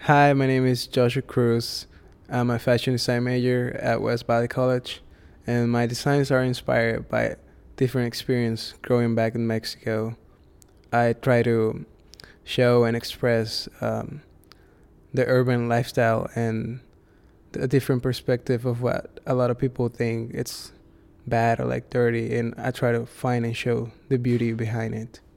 Hi, my name is Joshua Cruz. I'm a fashion design major at West Valley College, and my designs are inspired by different experience growing back in Mexico. I try to show and express the urban lifestyle and a different perspective of what a lot of people think it's bad or like dirty, and I try to find and show the beauty behind it.